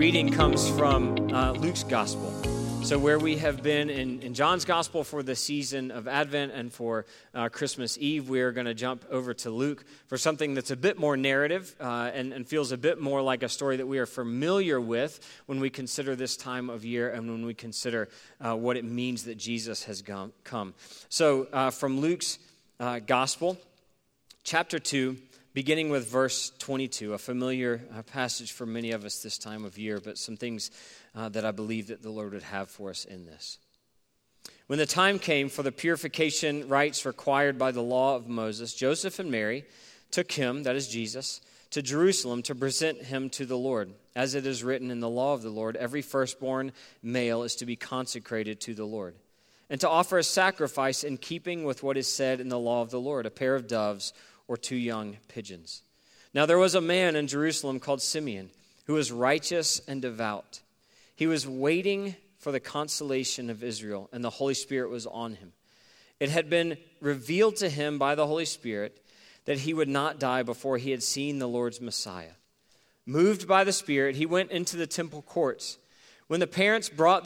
reading comes from Luke's Gospel. So where we have been in John's Gospel for the season of Advent and for Christmas Eve, we are going to jump over to Luke for something that's a bit more narrative and feels a bit more like a story that we are familiar with when we consider this time of year and when we consider what it means that Jesus has come. So from Luke's Gospel, chapter 2, beginning with verse 22, a familiar passage for many of us this time of year, but some things that I believe that the Lord would have for us in this. When the time came for the purification rites required by the law of Moses, Joseph and Mary took him, that is Jesus, to Jerusalem to present him to the Lord. As it is written in the law of the Lord, every firstborn male is to be consecrated to the Lord, and to offer a sacrifice in keeping with what is said in the law of the Lord, a pair of doves or 2 young pigeons. Now there was a man in Jerusalem called Simeon, who was righteous and devout. He was waiting for the consolation of Israel, and the Holy Spirit was on him. It had been revealed to him by the Holy Spirit that he would not die before he had seen the Lord's Messiah. Moved by the Spirit, he went into the temple courts. When the parents brought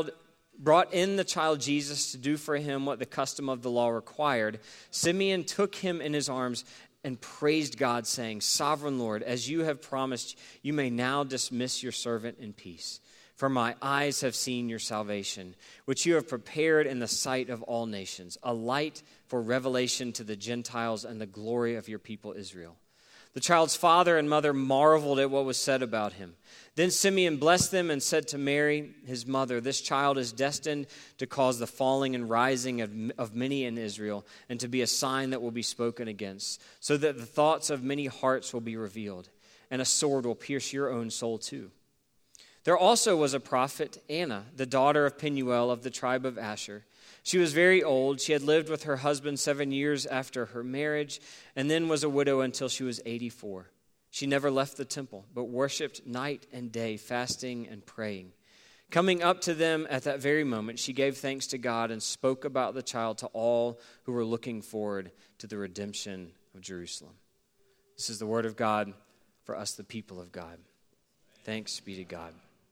in the child Jesus to do for him what the custom of the law required, Simeon took him in his arms and praised God, saying, "Sovereign Lord, as you have promised, you may now dismiss your servant in peace. For my eyes have seen your salvation, which you have prepared in the sight of all nations, a light for revelation to the Gentiles and the glory of your people Israel." The child's father and mother marveled at what was said about him. Then Simeon blessed them and said to Mary, his mother, "This child is destined to cause the falling and rising of many in Israel, and to be a sign that will be spoken against, so that the thoughts of many hearts will be revealed, and a sword will pierce your own soul too." There also was a prophet, Anna, the daughter of Penuel of the tribe of Asher. She was very old. She had lived with her husband 7 years after her marriage, and then was a widow until she was 84. She never left the temple, but worshipped night and day, fasting and praying. Coming up to them at that very moment, she gave thanks to God and spoke about the child to all who were looking forward to the redemption of Jerusalem. This is the word of God for us, the people of God. Thanks be to God.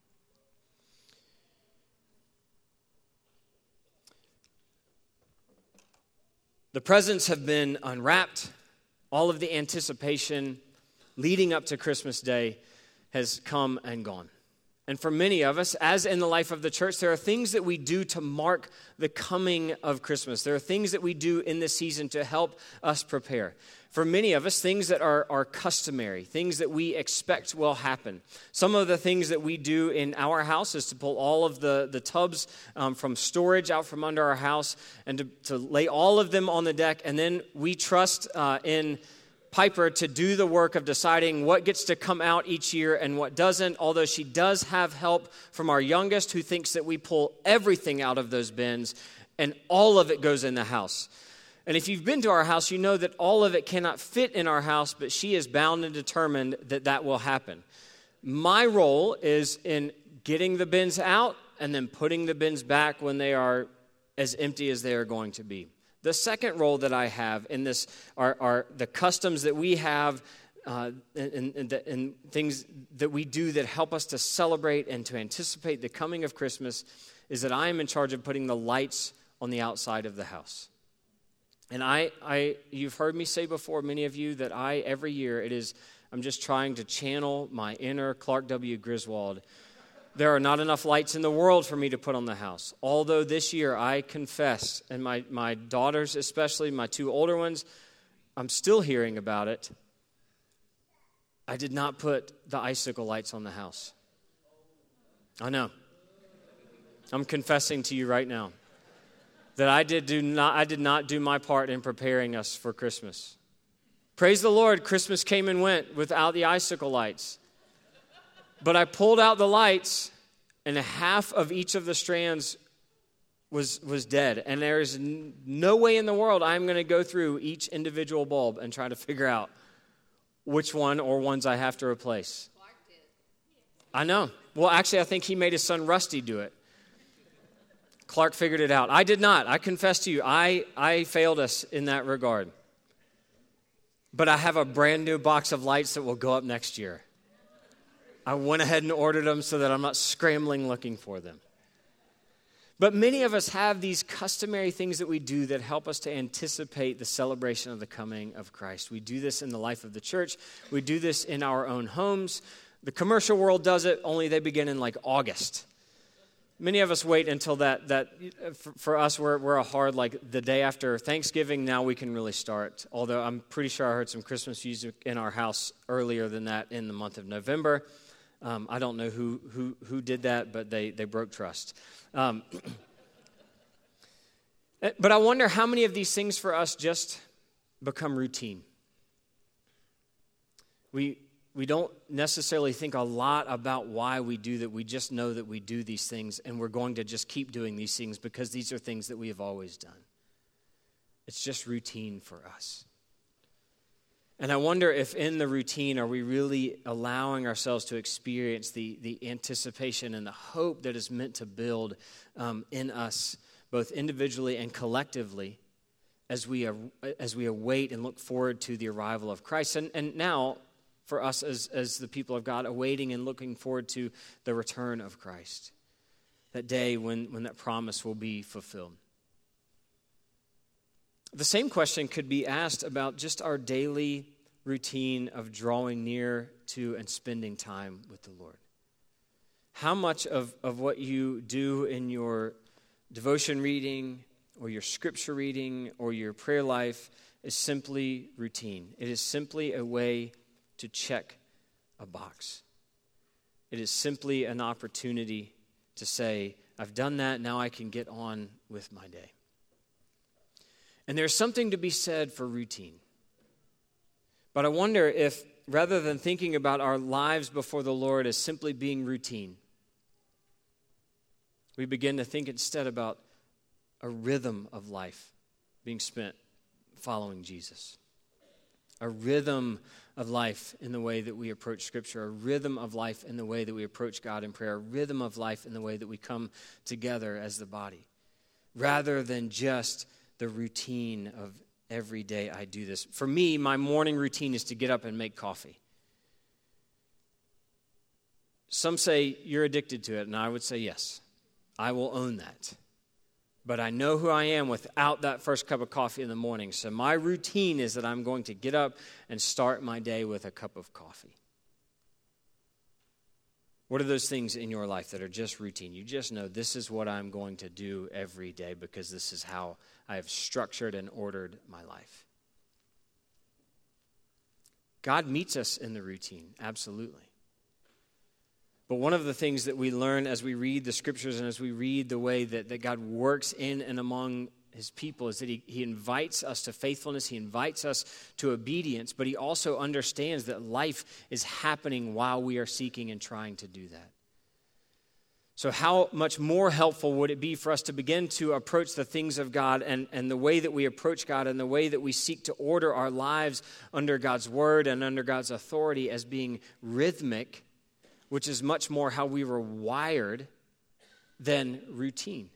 The presents have been unwrapped. All of the anticipation leading up to Christmas Day has come and gone. And for many of us, as in the life of the church, there are things that we do to mark the coming of Christmas. There are things that we do in this season to help us prepare. For many of us, things that are customary, things that we expect will happen. Some of the things that we do in our house is to pull all of the tubs from storage out from under our house and to lay all of them on the deck. And then we trust in Piper to do the work of deciding what gets to come out each year and what doesn't, although she does have help from our youngest, who thinks that we pull everything out of those bins and all of it goes in the house. And if you've been to our house, you know that all of it cannot fit in our house, but she is bound and determined that that will happen. My role is in getting the bins out and then putting the bins back when they are as empty as they are going to be. The second role that I have in this are the customs that we have and things that we do that help us to celebrate and to anticipate the coming of Christmas, is that I am in charge of putting the lights on the outside of the house. And you've heard me say before, many of you, that every year I'm just trying to channel my inner Clark W. Griswold. There are not enough lights in the world for me to put on the house. Although this year I confess, and my daughters especially, my 2 older ones, I'm still hearing about it. I did not put the icicle lights on the house. I know. I'm confessing to you right now that I did not do my part in preparing us for Christmas. Praise the Lord, Christmas came and went without the icicle lights. But I pulled out the lights, and half of each of the strands was dead. And there is no way in the world I'm going to go through each individual bulb and try to figure out which one or ones I have to replace. Clark did. I know. Well, actually, I think he made his son Rusty do it. Clark figured it out. I did not. I confess to you, I failed us in that regard. But I have a brand new box of lights that will go up next year. I went ahead and ordered them so that I'm not scrambling looking for them. But many of us have these customary things that we do that help us to anticipate the celebration of the coming of Christ. We do this in the life of the church. We do this in our own homes. The commercial world does it, only they begin in like August. Many of us wait until that for us, we're a hard, like the day after Thanksgiving, now we can really start. Although I'm pretty sure I heard some Christmas music in our house earlier than that in the month of November. I don't know who did that, but they broke trust. But I wonder how many of these things for us just become routine. We don't necessarily think a lot about why we do that. We just know that we do these things, and we're going to just keep doing these things because these are things that we have always done. It's just routine for us. And I wonder if in the routine, are we really allowing ourselves to experience the anticipation and the hope that is meant to build in us, both individually and collectively, as we await and look forward to the arrival of Christ. And now, for us as the people of God, awaiting and looking forward to the return of Christ, that day when that promise will be fulfilled. The same question could be asked about just our daily routine of drawing near to and spending time with the Lord. How much of what you do in your devotion reading or your scripture reading or your prayer life is simply routine? It is simply a way to check a box. It is simply an opportunity to say, I've done that, now I can get on with my day. And there's something to be said for routine. But I wonder if, rather than thinking about our lives before the Lord as simply being routine, we begin to think instead about a rhythm of life being spent following Jesus. A rhythm of life in the way that we approach Scripture, a rhythm of life in the way that we approach God in prayer, a rhythm of life in the way that we come together as the body, rather than just the routine of every day I do this. For me, my morning routine is to get up and make coffee. Some say you're addicted to it, and I would say yes. I will own that. But I know who I am without that first cup of coffee in the morning. So my routine is that I'm going to get up and start my day with a cup of coffee. What are those things in your life that are just routine? You just know this is what I'm going to do every day because this is how I have structured and ordered my life. God meets us in the routine, absolutely. But one of the things that we learn as we read the Scriptures and as we read the way that God works in and among His people is that He invites us to faithfulness, He invites us to obedience, but He also understands that life is happening while we are seeking and trying to do that. So how much more helpful would it be for us to begin to approach the things of God and the way that we approach God and the way that we seek to order our lives under God's Word and under God's authority as being rhythmic, which is much more how we were wired than routine.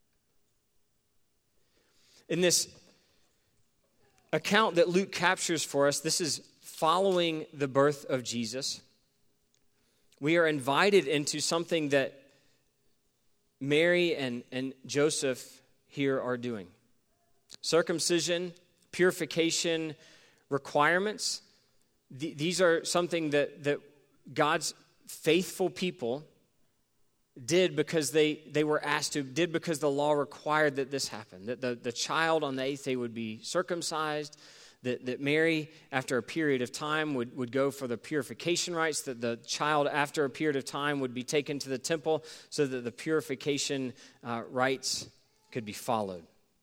In this account that Luke captures for us, this is following the birth of Jesus. We are invited into something that Mary and Joseph here are doing. Circumcision, purification, requirements. These are something that God's faithful people did because they were asked to, did because the law required that this happen, that the child on the 8th day would be circumcised, that Mary, after a period of time, would go for the purification rites, that the child, after a period of time, would be taken to the temple so that the purification rites could be followed.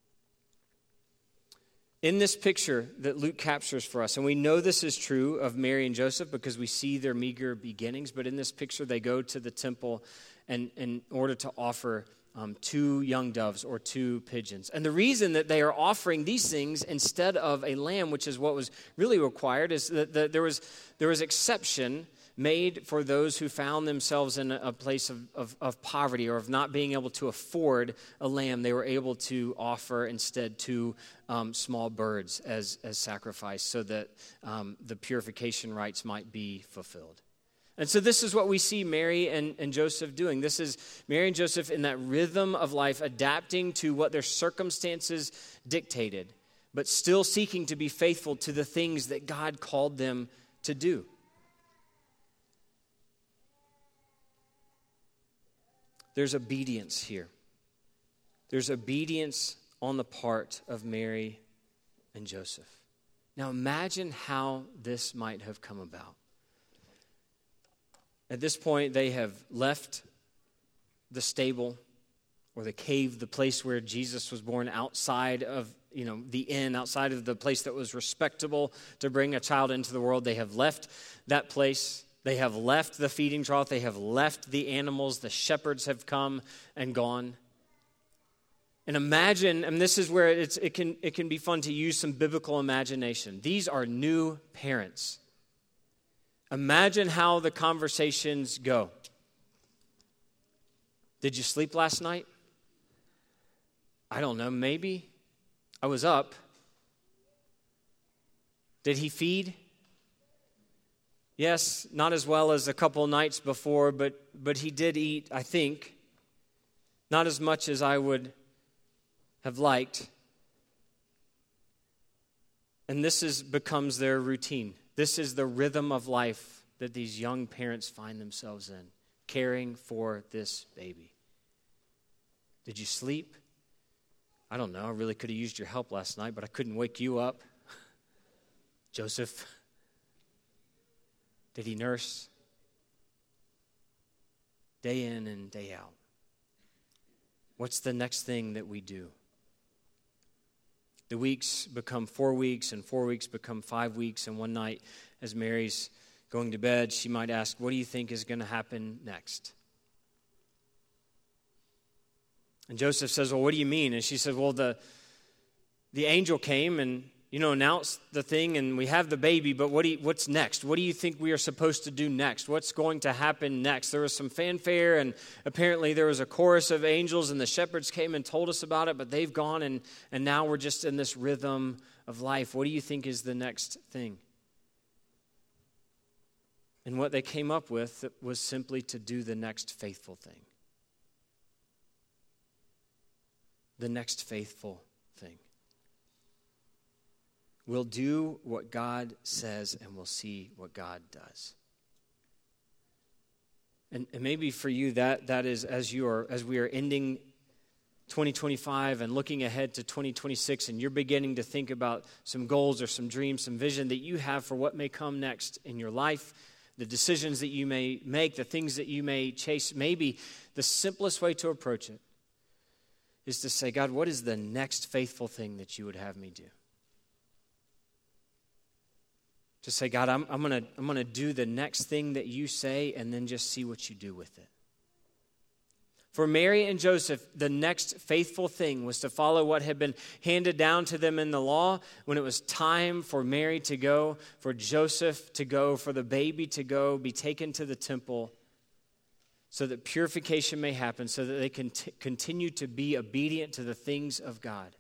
In this picture that Luke captures for us, and we know this is true of Mary and Joseph because we see their meager beginnings, but in this picture they go to the temple and in order to offer 2 young doves or 2 pigeons. And the reason that they are offering these things instead of a lamb, which is what was really required, is that there was exception made for those who found themselves in a place of poverty or of not being able to afford a lamb. They were able to offer instead 2 small birds as sacrifice so that the purification rites might be fulfilled. And so this is what we see Mary and Joseph doing. This is Mary and Joseph in that rhythm of life, adapting to what their circumstances dictated, but still seeking to be faithful to the things that God called them to do. There's obedience here. There's obedience on the part of Mary and Joseph. Now imagine how this might have come about. At this point, they have left the stable or the cave, the place where Jesus was born, outside of, the inn, outside of the place that was respectable to bring a child into the world. They have left that place. They have left the feeding trough. They have left the animals. The shepherds have come and gone. And imagine, and this is where it can be fun to use some biblical imagination. These are new parents. Imagine how the conversations go. Did you sleep last night? I don't know, maybe. I was up. Did he feed? Yes, not as well as a couple nights before, but he did eat, I think. Not as much as I would have liked. And this becomes their routine. This is the rhythm of life that these young parents find themselves in, caring for this baby. Did you sleep? I don't know. I really could have used your help last night, but I couldn't wake you up. Joseph, did he nurse? Day in and day out. What's the next thing that we do? The weeks become 4 weeks, and 4 weeks become 5 weeks, and one night as Mary's going to bed, she might ask, what do you think is going to happen next? And Joseph says, well, what do you mean? And she said, well, the angel came and, announced the thing, and we have the baby, but what's next? What do you think we are supposed to do next? What's going to happen next? There was some fanfare, and apparently there was a chorus of angels, and the shepherds came and told us about it, but they've gone, and now we're just in this rhythm of life. What do you think is the next thing? And what they came up with was simply to do the next faithful thing. The next faithful thing. We'll do what God says, and we'll see what God does. And maybe for you, that is as we are ending 2025 and looking ahead to 2026, and you're beginning to think about some goals or some dreams, some vision that you have for what may come next in your life, the decisions that you may make, the things that you may chase. Maybe the simplest way to approach it is to say, God, what is the next faithful thing that you would have me do? To say, God, I'm gonna do the next thing that you say, and then just see what you do with it. For Mary and Joseph, the next faithful thing was to follow what had been handed down to them in the law. When it was time for Mary to go, for Joseph to go, for the baby to go, be taken to the temple, so that purification may happen, so that they can continue to be obedient to the things of God.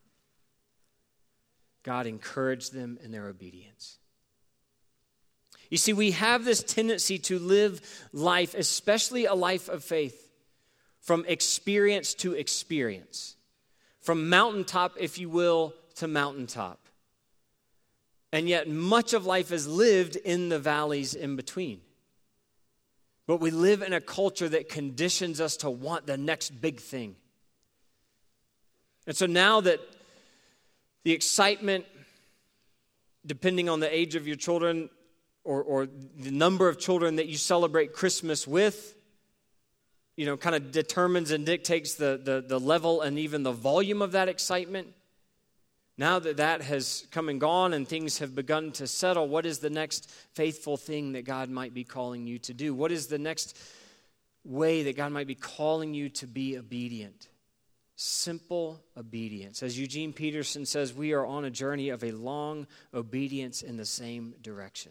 God encouraged them in their obedience. You see, we have this tendency to live life, especially a life of faith, from experience to experience. From mountaintop, if you will, to mountaintop. And yet much of life is lived in the valleys in between. But we live in a culture that conditions us to want the next big thing. And so now that the excitement, depending on the age of your children or the number of children that you celebrate Christmas with, kind of determines and dictates the level and even the volume of that excitement. Now that has come and gone and things have begun to settle, what is the next faithful thing that God might be calling you to do? What is the next way that God might be calling you to be obedient? Simple obedience. As Eugene Peterson says, we are on a journey of a long obedience in the same direction.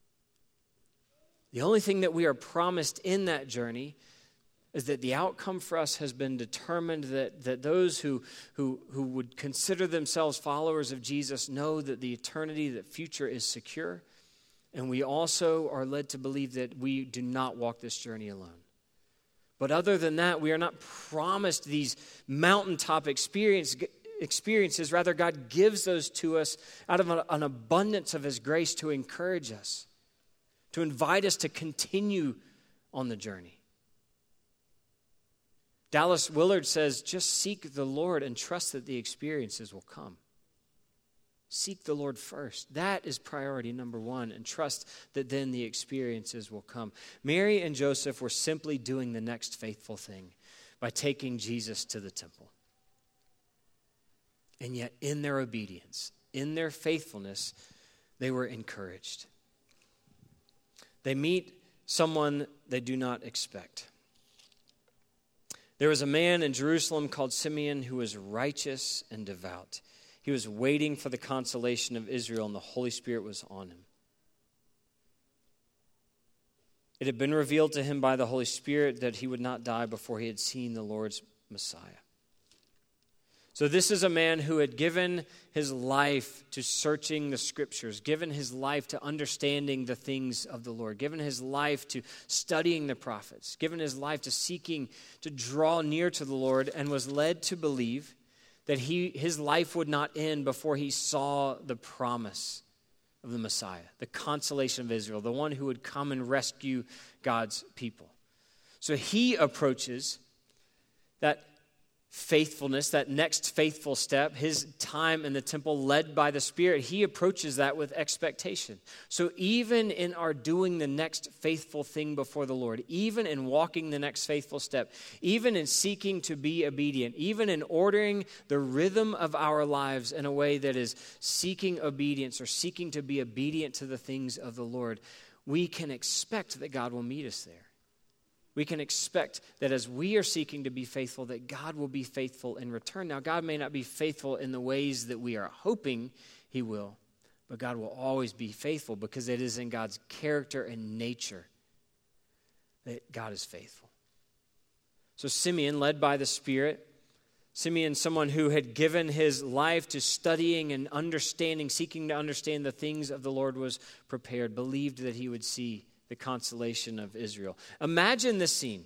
The only thing that we are promised in that journey is that the outcome for us has been determined, that those who would consider themselves followers of Jesus know that the eternity, that future is secure, And we also are led to believe that we do not walk this journey alone. But other than that, we are not promised these mountaintop experiences. Rather, God gives those to us out of an abundance of his grace to encourage us, to invite us to continue on the journey. Dallas Willard says, just seek the Lord and trust that the experiences will come. Seek the Lord first. That is priority number one, and trust that then the experiences will come. Mary and Joseph were simply doing the next faithful thing by taking Jesus to the temple. And yet in their obedience, in their faithfulness, they were encouraged. They meet someone they do not expect. There was a man in Jerusalem called Simeon who was righteous and devout. He was waiting for the consolation of Israel, and the Holy Spirit was on him. It had been revealed to him by the Holy Spirit that he would not die before he had seen the Lord's Messiah. So this is a man who had given his life to searching the Scriptures, given his life to understanding the things of the Lord, given his life to studying the prophets, given his life to seeking to draw near to the Lord, and was led to believe that his life would not end before he saw the promise of the Messiah, the consolation of Israel, the one who would come and rescue God's people. So he approaches that faithfulness, that next faithful step, his time in the temple led by the Spirit, he approaches that with expectation. So even in our doing the next faithful thing before the Lord, even in walking the next faithful step, even in seeking to be obedient, even in ordering the rhythm of our lives in a way that is seeking obedience or seeking to be obedient to the things of the Lord, we can expect that God will meet us there. We can expect that as we are seeking to be faithful, that God will be faithful in return. Now, God may not be faithful in the ways that we are hoping he will, but God will always be faithful because it is in God's character and nature that God is faithful. So Simeon, led by the Spirit, Simeon, someone who had given his life to studying and understanding, seeking to understand the things of the Lord, was prepared, believed that he would see the consolation of Israel. Imagine this scene.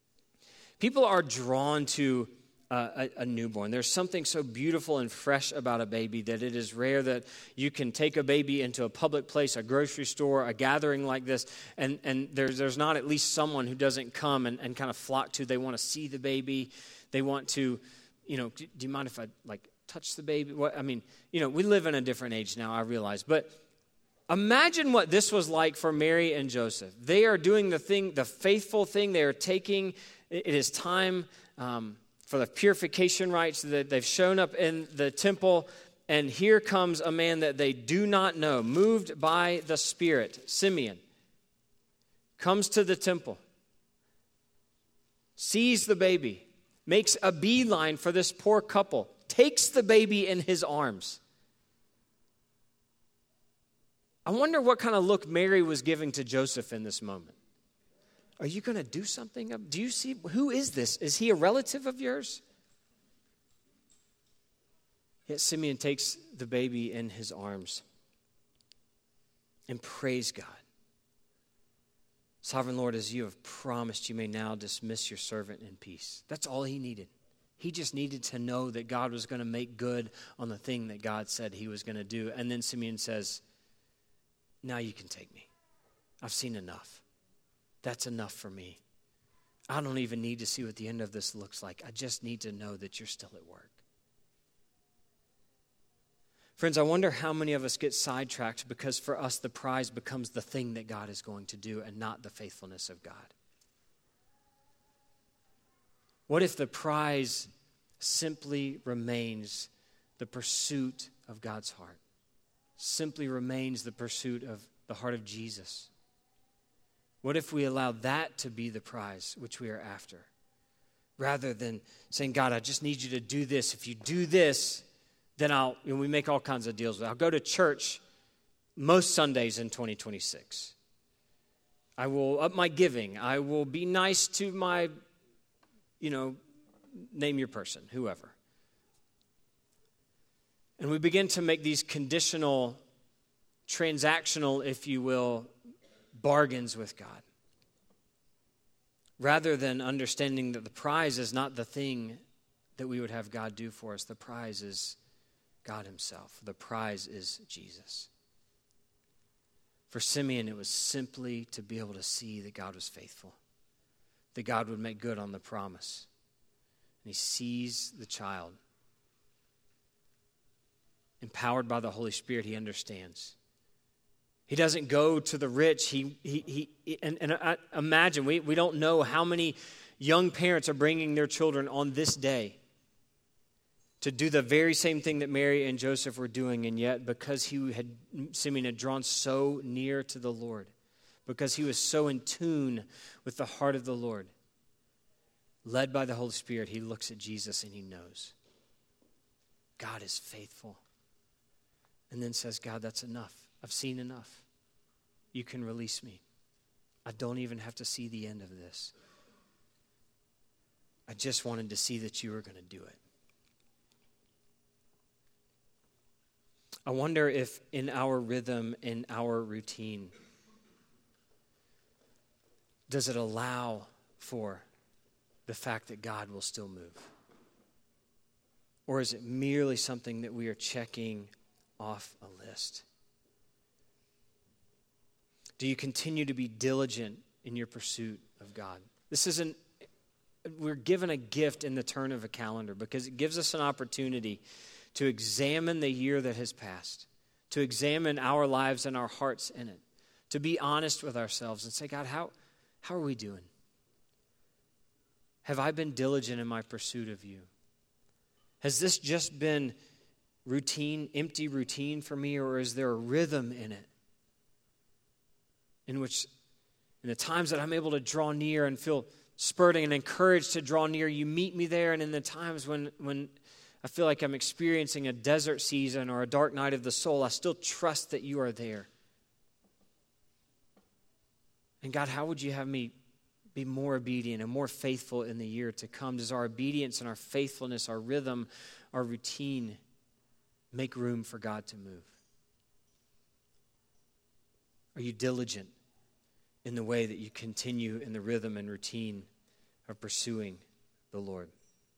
People are drawn to a newborn. There's something so beautiful and fresh about a baby that it is rare that you can take a baby into a public place, a grocery store, a gathering like this, and there's not at least someone who doesn't come and kind of flock to. They want to see the baby. They want to, do you mind if I touch the baby? We live in a different age now, I realize, but imagine what this was like for Mary and Joseph. They are doing the faithful thing. They are taking, it is time for the purification rites that they've shown up in the temple. And here comes a man that they do not know, moved by the Spirit, Simeon, comes to the temple, sees the baby, makes a beeline for this poor couple, takes the baby in his arms. I wonder what kind of look Mary was giving to Joseph in this moment. Are you going to do something? Do you see, who is this? Is he a relative of yours? Yet Simeon takes the baby in his arms and praise God. Sovereign Lord, as you have promised, you may now dismiss your servant in peace. That's all he needed. He just needed to know that God was going to make good on the thing that God said he was going to do. And then Simeon says, now you can take me. I've seen enough. That's enough for me. I don't even need to see what the end of this looks like. I just need to know that you're still at work. Friends, I wonder how many of us get sidetracked because for us the prize becomes the thing that God is going to do and not the faithfulness of God. What if the prize simply remains the pursuit of God's heart? Simply remains the pursuit of the heart of Jesus? What if we allow that to be the prize which we are after? Rather than saying, God, I just need you to do this. If you do this, then we make all kinds of deals. I'll go to church most Sundays in 2026. I will up my giving. I will be nice to my, name your person, whoever. And we begin to make these conditional transactional, if you will, bargains with God. Rather than understanding that the prize is not the thing that we would have God do for us. The prize is God himself. The prize is Jesus. For Simeon, it was simply to be able to see that God was faithful, that God would make good on the promise. And he sees the child. Empowered by the Holy Spirit, he understands. He doesn't go to the rich. I imagine, we don't know how many young parents are bringing their children on this day to do the very same thing that Mary and Joseph were doing, and yet because Simeon had drawn so near to the Lord, because he was so in tune with the heart of the Lord, led by the Holy Spirit, he looks at Jesus and he knows God is faithful. And then says, God, that's enough. I've seen enough. You can release me. I don't even have to see the end of this. I just wanted to see that you were going to do it. I wonder if in our rhythm, in our routine, does it allow for the fact that God will still move? Or is it merely something that we are checking off a list? Do you continue to be diligent in your pursuit of God? We're given a gift in the turn of a calendar because it gives us an opportunity to examine the year that has passed, to examine our lives and our hearts in it, to be honest with ourselves and say, God, how are we doing? Have I been diligent in my pursuit of you? Has this just been routine, empty routine for me, or is there a rhythm in it in which in the times that I'm able to draw near and feel spurting and encouraged to draw near, you meet me there, and in the times when I feel like I'm experiencing a desert season or a dark night of the soul, I still trust that you are there. And God, how would you have me be more obedient and more faithful in the year to come? Does our obedience and our faithfulness, our rhythm, our routine make room for God to move? Are you diligent in the way that you continue in the rhythm and routine of pursuing the Lord?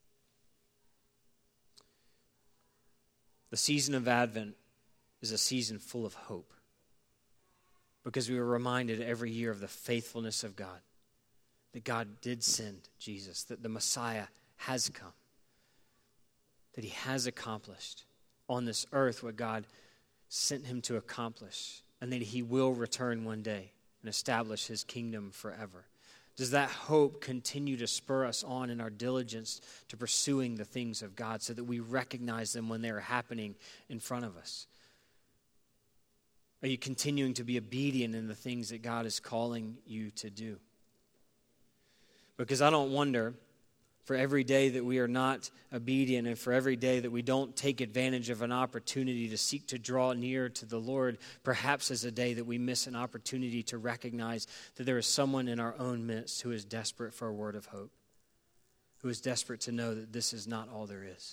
The season of Advent is a season full of hope because we are reminded every year of the faithfulness of God, that God did send Jesus, that the Messiah has come, that he has accomplished on this earth what God sent him to accomplish, and that he will return one day and establish his kingdom forever. Does that hope continue to spur us on in our diligence to pursuing the things of God so that we recognize them when they are happening in front of us? Are you continuing to be obedient in the things that God is calling you to do? Because I don't wonder, for every day that we are not obedient and for every day that we don't take advantage of an opportunity to seek to draw near to the Lord, perhaps as a day that we miss an opportunity to recognize that there is someone in our own midst who is desperate for a word of hope, who is desperate to know that this is not all there is.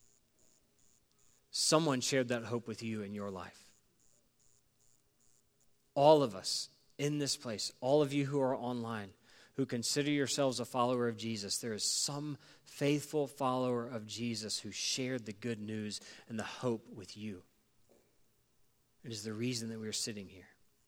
Someone shared that hope with you in your life. All of us in this place, all of you who are online, who consider yourselves a follower of Jesus, there is some faithful follower of Jesus who shared the good news and the hope with you. It is the reason that we are sitting here.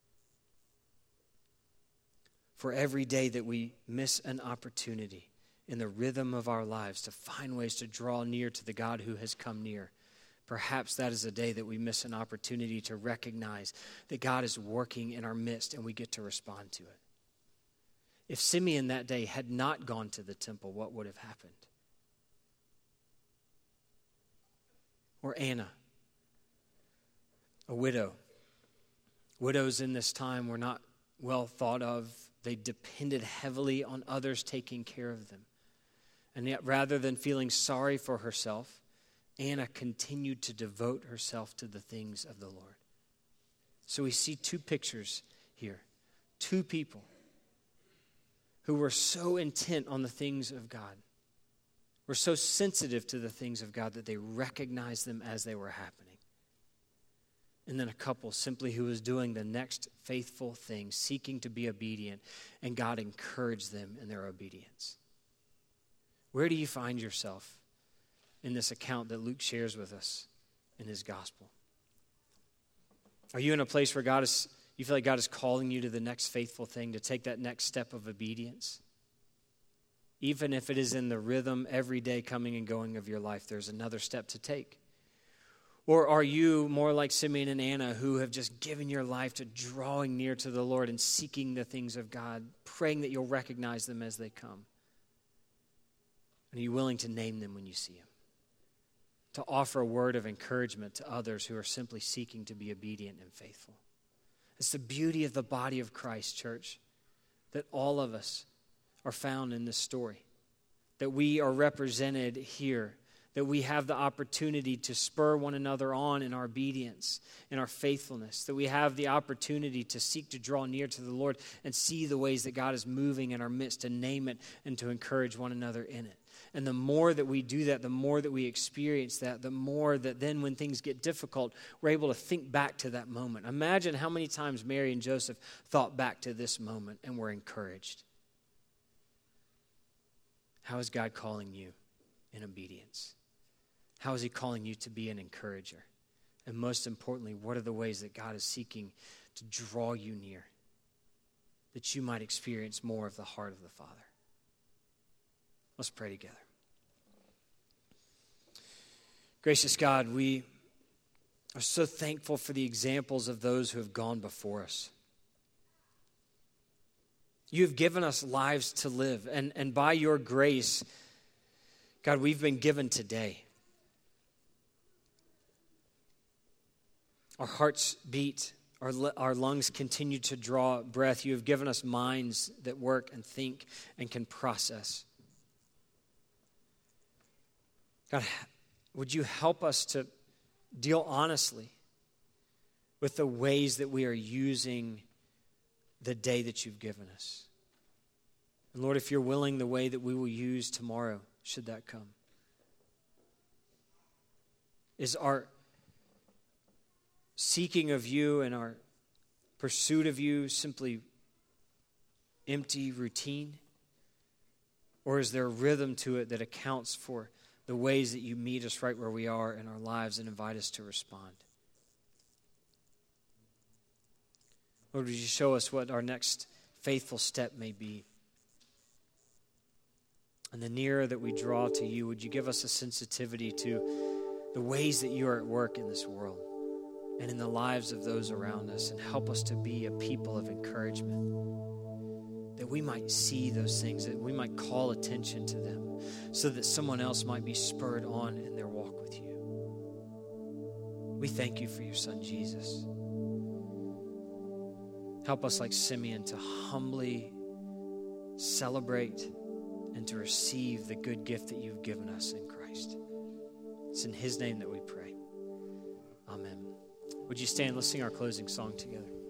For every day that we miss an opportunity in the rhythm of our lives to find ways to draw near to the God who has come near, perhaps that is a day that we miss an opportunity to recognize that God is working in our midst and we get to respond to it. If Simeon that day had not gone to the temple, what would have happened? Or Anna, a widow. Widows in this time were not well thought of. They depended heavily on others taking care of them. And yet, rather than feeling sorry for herself, Anna continued to devote herself to the things of the Lord. So we see two pictures here. Two people who were so intent on the things of God, were so sensitive to the things of God that they recognized them as they were happening. And then a couple simply who was doing the next faithful thing, seeking to be obedient, and God encouraged them in their obedience. Where do you find yourself in this account that Luke shares with us in his gospel? Are you in a place where you feel like God is calling you to the next faithful thing, to take that next step of obedience? Even if it is in the rhythm, every day coming and going of your life, there's another step to take. Or are you more like Simeon and Anna, who have just given your life to drawing near to the Lord and seeking the things of God, praying that you'll recognize them as they come? And are you willing to name them when you see them? To offer a word of encouragement to others who are simply seeking to be obedient and faithful. It's the beauty of the body of Christ, church, that all of us are found in this story, that we are represented here, that we have the opportunity to spur one another on in our obedience, in our faithfulness, that we have the opportunity to seek to draw near to the Lord and see the ways that God is moving in our midst, to name it and to encourage one another in it. And the more that we do that, the more that we experience that, the more that then when things get difficult, we're able to think back to that moment. Imagine how many times Mary and Joseph thought back to this moment and were encouraged. How is God calling you in obedience? How is he calling you to be an encourager? And most importantly, what are the ways that God is seeking to draw you near, that you might experience more of the heart of the Father? Let's pray together. Gracious God, we are so thankful for the examples of those who have gone before us. You have given us lives to live, and by your grace, God, we've been given today. Our hearts beat, our lungs continue to draw breath. You have given us minds that work and think and can process. God, would you help us to deal honestly with the ways that we are using the day that you've given us? And Lord, if you're willing, the way that we will use tomorrow, should that come, is our seeking of you and our pursuit of you simply empty routine? Or is there a rhythm to it that accounts for the ways that you meet us right where we are in our lives and invite us to respond? Lord, would you show us what our next faithful step may be? And the nearer that we draw to you, would you give us a sensitivity to the ways that you are at work in this world and in the lives of those around us, and help us to be a people of encouragement, that we might see those things, that we might call attention to them, so that someone else might be spurred on in their walk with you. We thank you for your Son, Jesus. Help us, like Simeon, to humbly celebrate and to receive the good gift that you've given us in Christ. It's in his name that we pray. Amen. Would you stand? Let's sing our closing song together.